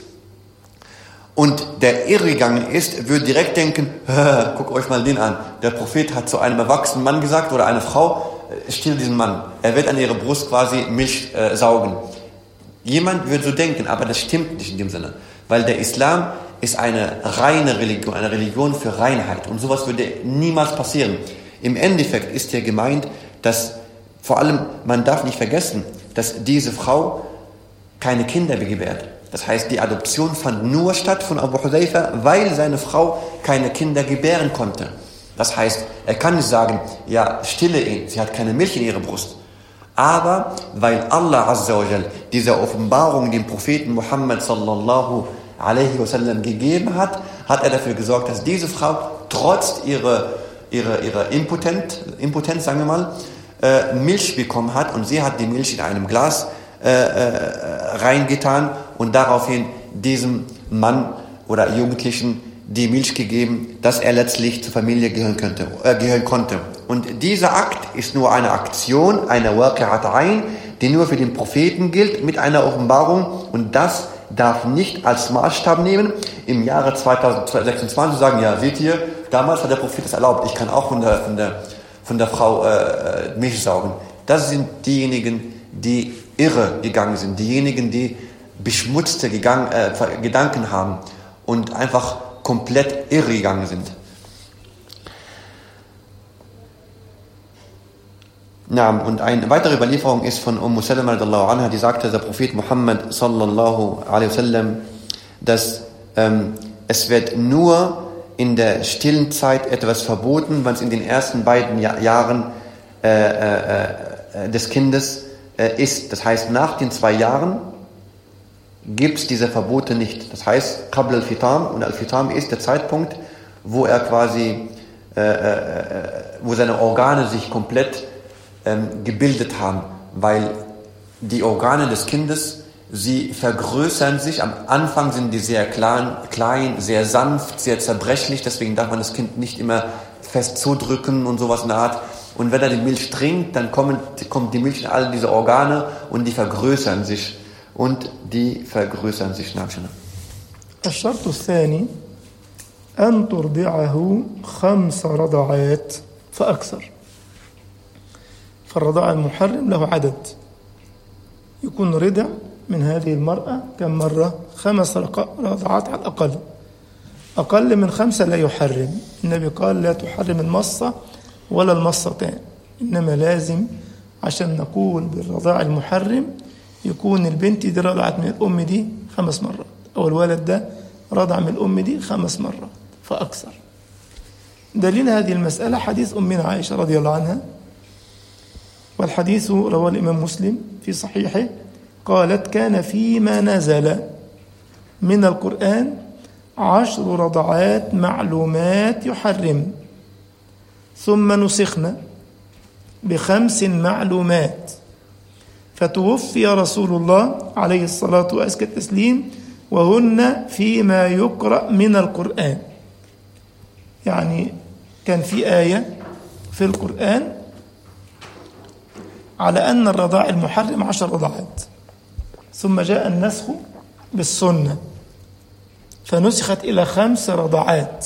und der irregegangen ist, würde direkt denken, guckt euch mal den an. Der Prophet hat zu einem erwachsenen Mann gesagt oder eine Frau, still diesen Mann. Er wird an ihre Brust quasi Milch äh, saugen. Jemand würde so denken, aber das stimmt nicht in dem Sinne. Weil der Islam ist eine reine Religion, eine Religion für Reinheit. Und sowas würde niemals passieren. Im Endeffekt ist hier gemeint, dass vor allem, man darf nicht vergessen, dass diese Frau keine Kinder gebärt. Das heißt, die Adoption fand nur statt von Abu Hudayfa, weil seine Frau keine Kinder gebären konnte. Das heißt, er kann nicht sagen, ja, stille ihn, sie hat keine Milch in ihrer Brust. Aber weil Allah Azza wa Jal diese Offenbarung dem Propheten Muhammad sallallahu alaihi wasallam gegeben hat, hat er dafür gesorgt, dass diese Frau trotz ihrer, ihrer, ihrer Impotent, Impotenz, sagen wir mal, äh, Milch bekommen hat und sie hat die Milch in einem Glas äh, äh, reingetan und daraufhin diesem Mann oder Jugendlichen die Milch gegeben, dass er letztlich zur Familie gehören könnte, äh, gehören konnte. Und dieser Akt ist nur eine Aktion, eine Waqi'at Ayn, die nur für den Propheten gilt, mit einer Offenbarung, und das darf nicht als Maßstab nehmen, im Jahre zweitausendsechsundzwanzig sagen, ja, seht ihr, damals hat der Prophet das erlaubt, ich kann auch von der, von der, von der Frau äh, Milch saugen. Das sind diejenigen, die irre gegangen sind, diejenigen, die beschmutzte gegangen, äh, Gedanken haben und einfach komplett irre gegangen sind. Ja, und eine weitere Überlieferung ist von Umm Salama radhiyallahu anha, die sagte, der Prophet Muhammad sallallahu alaihi wasallam, dass ähm, es wird nur in der stillen Zeit etwas verboten, wenn es in den ersten beiden ja- Jahren äh, äh, äh, des Kindes äh, ist. Das heißt, nach den zwei Jahren gibt es diese Verbote nicht. Das heißt, Qabl al-Fitam, und al-Fitam ist der Zeitpunkt, wo er quasi, äh, äh, wo seine Organe sich komplett ähm, gebildet haben, weil die Organe des Kindes, sie vergrößern sich. Am Anfang sind die sehr klein, klein, sehr sanft, sehr zerbrechlich. Deswegen darf man das Kind nicht immer fest zudrücken und sowas in der Art. Und wenn er die Milch trinkt, dann kommen, kommt die Milch in all diese Organe und die vergrößern sich. Und die vergrößern sich. الشرط الثاني أن ترضعه خمس رضعات فأكثر. فالرضاع المحرم له عدد، يكون رضع من هذه المرأة كم مرة؟ خمس رضعات على الأقل. أقل من خمسة لا يحرم. النبي قال لا تحرم المصة ولا المصتان، إنما لازم عشان نقول بالرضاع المحرم يكون البنت دي رضعت من الأم دي خمس مرات، أو الولد ده رضع من الأم دي خمس مرات فأكثر. دليل هذه المسألة حديث أمنا عائشة رضي الله عنها، والحديث رواه الإمام مسلم في صحيحه، قالت كان فيما نزل من القرآن عشر رضعات معلومات يحرم، ثم نسخنا بخمس معلومات، فتوفي رسول الله عليه الصلاة وأزكى التسليم وهن فيما يقرأ من القرآن. يعني كان في آية في القرآن على أن الرضاع المحرم عشر رضعات، ثم جاء النسخ بالسنة فنسخت إلى خمس رضعات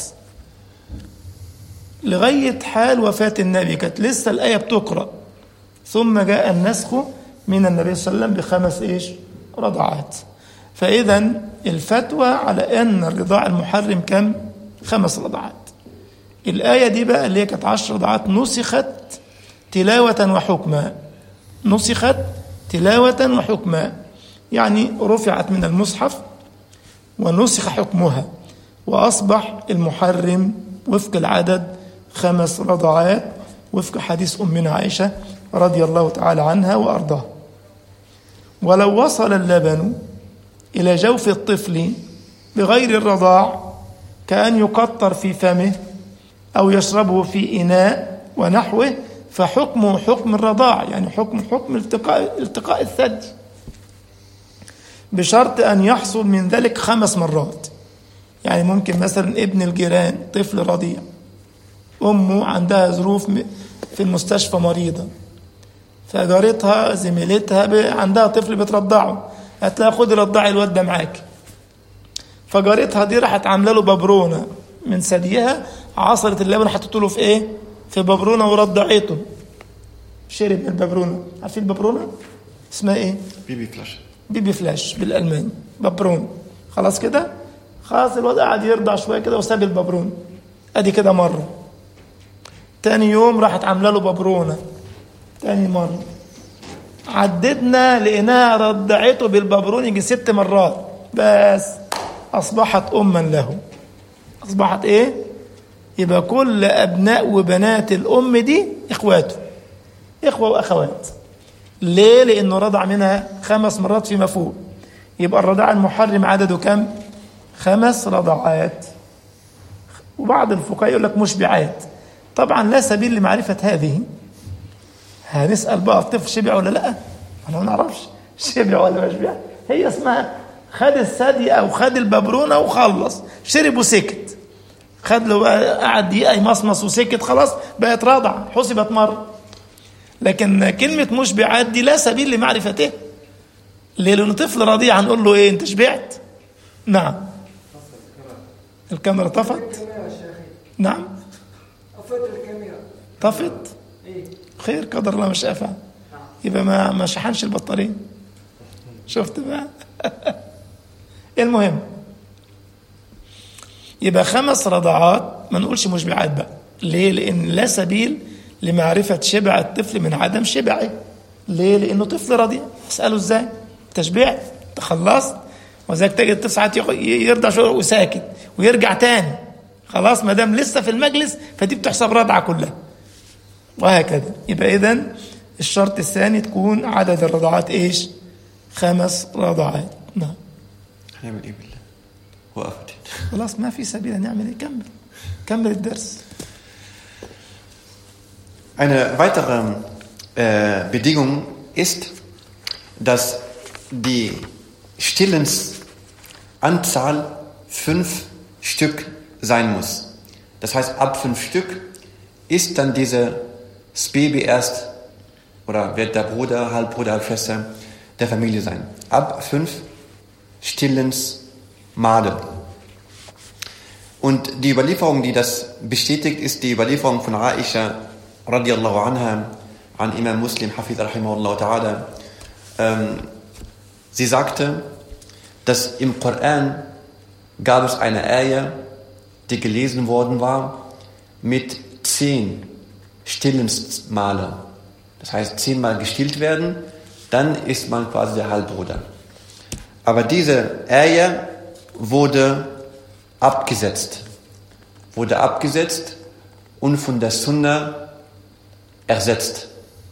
لغاية حال وفاة النبي، كانت لسه الآية بتقرأ، ثم جاء النسخ من النبي صلى الله عليه وسلم بخمس إيش رضعات. فإذا الفتوى على أن الرضاع المحرم كم؟ خمس رضعات. الآية دي بقى اللي هي كانت عشر رضعات نسخت تلاوة وحكما، نسخت تلاوة وحكما، يعني رفعت من المصحف ونسخ حكمها، وأصبح المحرم وفق العدد خمس رضعات وفق حديث أمنا عائشة رضي الله تعالى عنها وأرضاها. ولو وصل اللبن إلى جوف الطفل بغير الرضاع كأن يقطر في فمه أو يشربه في إناء ونحوه فحكمه حكم الرضاع، يعني حكم حكم التقاء, التقاء الثدي، بشرط أن يحصل من ذلك خمس مرات. يعني ممكن مثلا ابن الجيران طفل رضيع، أمه عندها ظروف في المستشفى مريضة، فجارتها زميلتها عندها طفل بترضعه، هتلاقي خدي رضعي الواد ده معاك، فجارتها دي راحت عامله له ببرونه من ثديها، عصرت اللبن حطته له في ايه؟ في ببرونه ورضعته، شرب من الببرونه. عارفين الببرونه اسمها ايه؟ بيبي فلاش. بيبي فلاش بالالماني، ببرون. خلاص كده، خلاص الواد قعد يرضع شويه كده وساب الببرون، ادي كده مره. تاني يوم راحت عامله له ببرونه تاني مره، عددنا لقيناها رضعته بالببرون يجي ست مرات بس، اصبحت اما له. اصبحت ايه؟ يبقى كل ابناء وبنات الام دي اخواته، اخوه واخوات. ليه؟ لانه رضع منها خمس مرات فيما فوق. يبقى الرضاع المحرم عدده كم؟ خمس رضعات. وبعض الفقهاء يقول لك مشبعات. طبعا لا سبيل لمعرفه هذه. هنسال بقى الطفل شبع ولا لا؟ انا ما نعرفش شبع ولا مش شبع. هي اسمها خد الثدي او خد الببرونه وخلص، شرب وسكت، خد له بقى قعد دقيقه يمصمص وسكت، خلاص بقت رضع، حسبت مره. لكن كلمه مشبعات دي لا سبيل لمعرفته. ليه؟ لانه طفل رضيع هنقول له ايه؟ انت شبعت؟ نعم. الكاميرا طفت؟ نعم طفت؟ خير، قدر الله ما شاء فعل. يبقى ما ما شحنش البطاريه. شفت بقى؟ المهم يبقى خمس رضعات، ما نقولش مشبعات بقى. ليه؟ لان لا سبيل لمعرفه شبع الطفل من عدم شبعه. ليه؟ لانه طفل رضيع. اساله ازاي؟ انت شبعت؟ انت خلصت؟ وذلك تجد الطفل ساعات يرضع شويه وساكت ويرجع تاني، خلاص ما دام لسه في المجلس فدي بتحسب رضعه كلها، وهكذا. يبقى اذن الشرط الثاني تكون عدد الرضعات ايش؟ خمس رضعات. نعم. هنعمل ايه بالله؟ وقفت. خلاص ما في سبيل، نعمل ايه؟ كمل كمل الدرس. Eine weitere äh, Bedingung ist, dass die Stilllensanzahl fünf Stück sein muss. Das heißt, ab fünf Stück ist dann dieses Baby erst, oder wird der Bruder, Halbbruder, Halbschwester der Familie sein. Ab fünf Stillensmale. Und die Überlieferung, die das bestätigt, ist die Überlieferung von Aisha radiallahu anha an Imam Muslim, Hafiz rahimahullah ta'ala. Ähm, sie sagte, dass im Koran gab es eine Ayah, die gelesen worden war, mit zehn Stillensmale. Das heißt, zehnmal gestillt werden, dann ist man quasi der Halbbruder. Aber diese Ayah wurde abgesetzt. Wurde abgesetzt und von der Sunna ersetzt.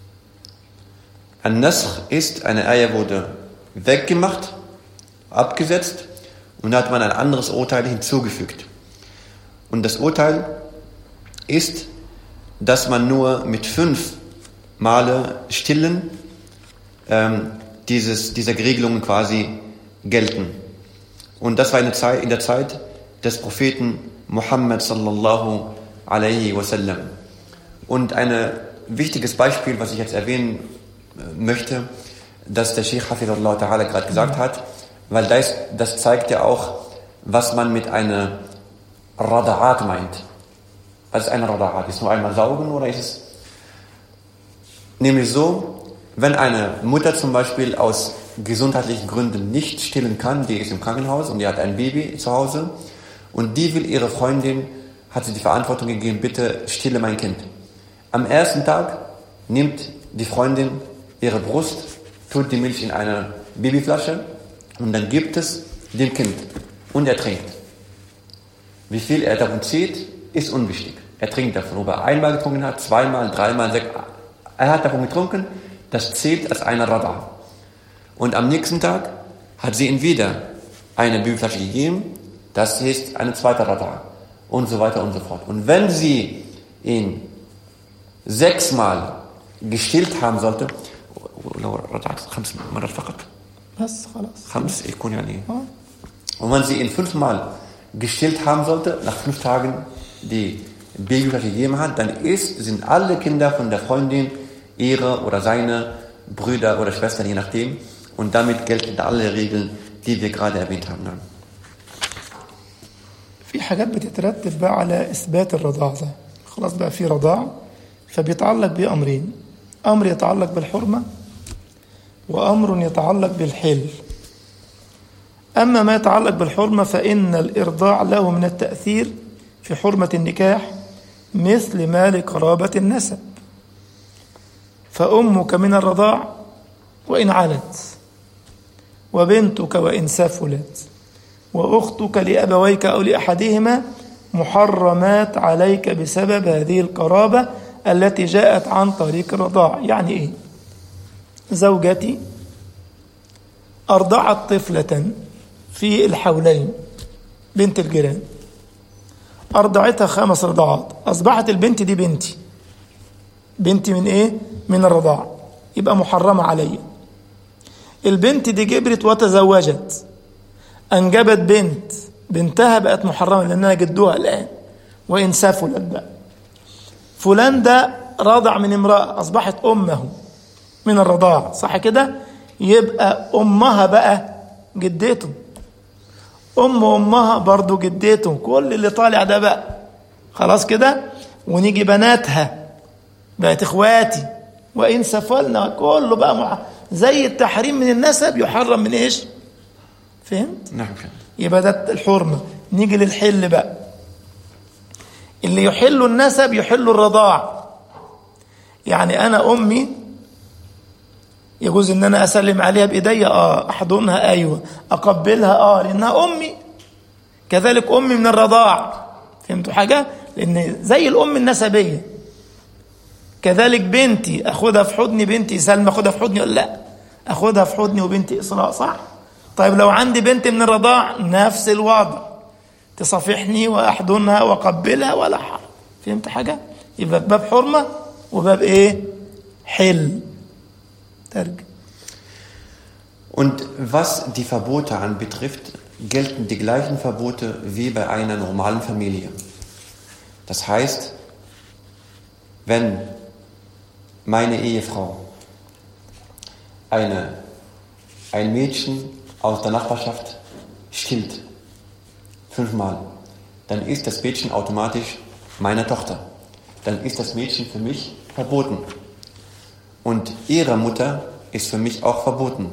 Ein Nasr ist, eine Ayah wurde weggemacht, abgesetzt und da hat man ein anderes Urteil hinzugefügt. Und das Urteil ist, dass man nur mit fünf Male stillen ähm, dieses, diese Regelungen quasi gelten. Und das war in der Zeit, in der Zeit des Propheten Muhammad sallallahu alaihi wasallam. Und ein wichtiges Beispiel, was ich jetzt erwähnen möchte, dass der Sheikh Hafidullah Ta'ala gerade gesagt hat, weil das, das zeigt ja auch, was man mit einer Rada'at meint. Was ist eine Rada'at? Ist nur einmal saugen oder ist es nämlich so, wenn eine Mutter zum Beispiel aus gesundheitlichen Gründen nicht stillen kann, die ist im Krankenhaus und die hat ein Baby zu Hause und die will ihre Freundin, hat sie die Verantwortung gegeben, bitte stille mein Kind. Am ersten Tag nimmt die Freundin ihre Brust, tut die Milch in eine Babyflasche und dann gibt es dem Kind und er trinkt. Wie viel er davon zieht, ist unwichtig. Er trinkt davon, ob er einmal getrunken hat, zweimal, dreimal, sechs. Er hat davon getrunken, das zählt als eine Rada. Und am nächsten Tag hat sie ihm wieder eine Babyflasche gegeben, das ist eine zweite Rada. Und so weiter und so fort. Und wenn sie ihn sechsmal gestillt haben sollte, und wenn sie ihn fünfmal gestillt haben sollte, nach fünf Tagen die Babyflasche gegeben hat, dann ist, sind alle Kinder von der Freundin ihre oder seine Brüder oder Schwestern, je nachdem. Und damit gelten alle Regeln, die wir gerade erwähnt haben. في حاجات بتترتب بقى على إثبات الرضاعة ده. خلاص بقى في رضاعة فبيتعلق بأمرين، أمر يتعلق بالحرمة وأمر يتعلق بالحل. أما ما يتعلق بالحرمة فإن الإرضاع له من التأثير في حرمة النكاح مثل ما لقرابة النسب، فأمك من الرضاع وإن علت، وبنتك وإن سفلت، وأختك لأبويك أو لأحدهما محرمات عليك بسبب هذه القرابة التي جاءت عن طريق الرضاع. يعني إيه؟ زوجتي أرضعت طفلة في الحولين، بنت الجيران، أرضعتها خمس رضعات، أصبحت البنت دي بنتي، بنتي من إيه؟ من الرضاع، يبقى محرمة علي. البنت دي كبرت وتزوجت، أنجبت بنت، بنتها بقت محرمة لأنها جدوها الآن، وإن سفلت بقى. فلان ده رضع من امرأة أصبحت أمه من الرضاع، صح كده؟ يبقى أمها بقى جدته، أم أمها برضو جدته، كل اللي طالع ده بقى خلاص كده. ونيجي بناتها بقت إخواتي، وإن سفلنا كله بقى مح... زي التحريم من النسب يحرم من إيش؟ فهمت؟ نعم. يبقى ده الحرمة. نيجي للحل بقى، اللي يحل النسب يحل الرضاع. يعني أنا أمي يجوز إن أنا أسلم عليها بإيديا، آه، أحضنها، أيوة، أقبلها، آه، لأنها أمي. كذلك أمي من الرضاع، فهمتوا حاجة؟ لأن زي الأم النسبية. كذلك بنتي أخدها في حضني، بنتي سلمى أخدها في حضني ولا لا؟ أخدها في حضني وبنتي إسراء، صح؟ طيب لو عندي بنت من الرضاع نفس الوضع، تصافحني وأحضنها وأقبلها ولا حرج. فهمت حاجة؟ يبقى باب حرمة وباب إيه؟ حل. ترجم. Und was die Verbote anbetrifft, gelten die gleichen Verbote wie bei einer normalen Familie. Das heißt, wenn meine Ehefrau eine, ein Mädchen aus der Nachbarschaft stillt, fünfmal, dann ist das Mädchen automatisch meine Tochter. Dann ist das Mädchen für mich verboten. Und ihre Mutter ist für mich auch verboten.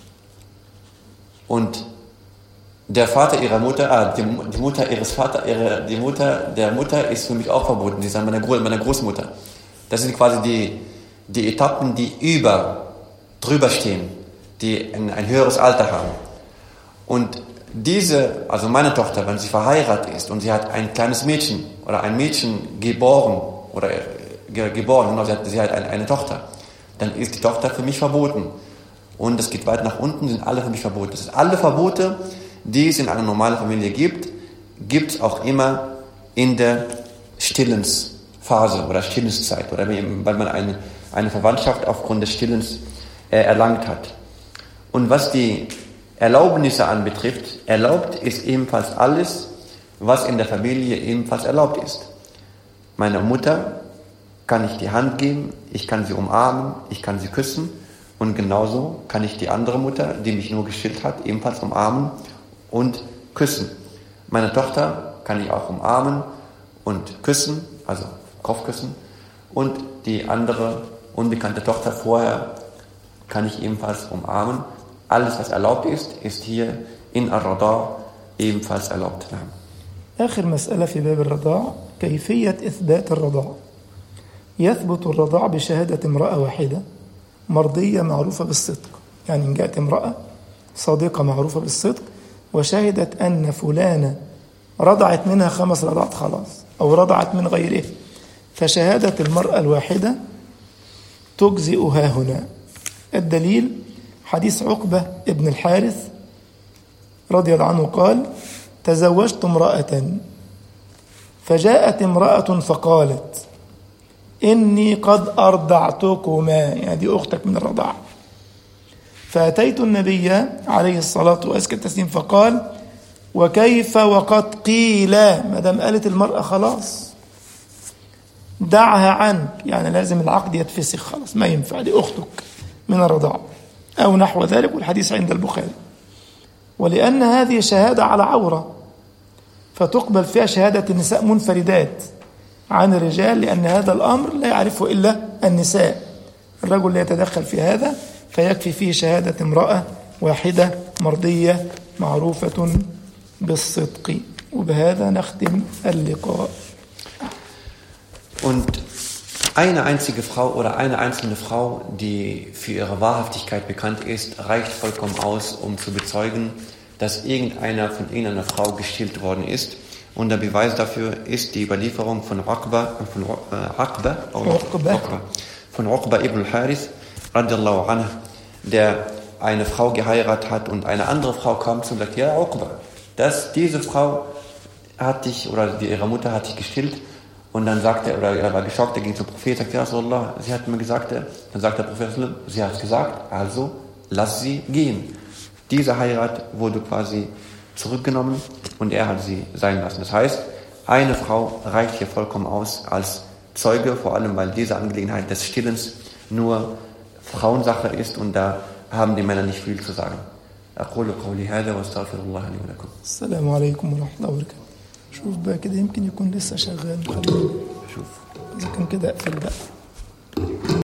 Und der Vater ihrer Mutter, ah, die, die Mutter ihres Vaters, ihre, die Mutter der Mutter ist für mich auch verboten. Die ist meine, meine Großmutter. Das sind quasi die, die Etappen, die über, drüber stehen, die ein, ein höheres Alter haben. Und diese, also meine Tochter, wenn sie verheiratet ist und sie hat ein kleines Mädchen oder ein Mädchen geboren oder ge, geboren, genau, sie hat, sie hat eine, eine Tochter, dann ist die Tochter für mich verboten. Und es geht weit nach unten, sind alle für mich verboten. Das ist alle Verbote, die es in einer normalen Familie gibt, gibt es auch immer in der Stillensphase oder Stillenszeit, oder weil man eine, eine Verwandtschaft aufgrund des Stillens äh, erlangt hat. Und was die Erlaubnisse anbetrifft, erlaubt ist ebenfalls alles, was in der Familie ebenfalls erlaubt ist. Meiner Mutter kann ich die Hand geben, ich kann sie umarmen, ich kann sie küssen, und genauso kann ich die andere Mutter, die mich nur gestillt hat, ebenfalls umarmen und küssen. Meine Tochter kann ich auch umarmen und küssen, also Kopfküssen, und die andere unbekannte Tochter vorher kann ich ebenfalls umarmen. Alles, was erlaubt ist, ist hier in Ar-Rada ebenfalls erlaubt. آخر مسألة في باب الرضاع كيفية إثبات الرضاع. يثبت الرضاع بشهادة امرأة واحدة مرضية معروفة بالصدق، يعني إن جاءت امرأة صادقة معروفة بالصدق وشهدت أن فلانة رضعت منها خمس رضعات خلاص أو رضعت من غيره، فشهادة المرأة الواحدة تجزئها هنا. الدليل حديث عقبة ابن الحارث رضي الله عنه قال: تزوجت امرأة فجاءت امرأة فقالت: إني قد أرضعتكما، يعني دي أختك من الرضاعة. فأتيت النبي عليه الصلاة وأزكى التسليم فقال: وكيف وقد قيل، ما دام قالت المرأة خلاص دعها عنك، يعني لازم العقد يتفسخ خلاص، ما ينفع، دي أختك من الرضاعة أو نحو ذلك، والحديث عند البخاري. ولأن هذه شهادة على عورة فتقبل فيها شهادة النساء منفردات عن الرجال، لأن هذا الأمر لا يعرفه إلا النساء، الرجل لا يتدخل في هذا، فيكفي فيه شهادة امرأة واحدة مرضية معروفة بالصدق. وبهذا نختم اللقاء. Und eine einzige Frau oder eine einzelne Frau, die für ihre Wahrhaftigkeit bekannt ist, reicht vollkommen aus, um zu bezeugen, dass irgendeiner von irgendeiner Frau gestillt worden ist. Und der Beweis dafür ist die Überlieferung von Uqba, von äh, Uqba, Uqba, von Uqba ibn al-Harith, radiallahu anhu, der eine Frau geheiratet hat und eine andere Frau kam zu und sagte: Ja, Uqba, dass diese Frau hat dich, oder die, ihre Mutter hat dich gestillt. Und dann sagte er, oder er war geschockt, er ging zum Prophet, sagte: Ja, Rasulullah, sie hat mir gesagt, dann sagt der Prophet, sie hat gesagt, also lass sie gehen. Diese Heirat wurde quasi zurückgenommen und er hat sie sein lassen. Das heißt, eine Frau reicht hier vollkommen aus als Zeuge, vor allem weil diese Angelegenheit des Stillens nur Frauensache ist und da haben die Männer nicht viel zu sagen. أقول قولي هذا واستغفر الله لي ولكم. السلام عليكم ورحمة الله وبركاته. شوف بقى كده يمكن يكون لسه شغال، خلينا شوف إذا كان كده أقفل بقى.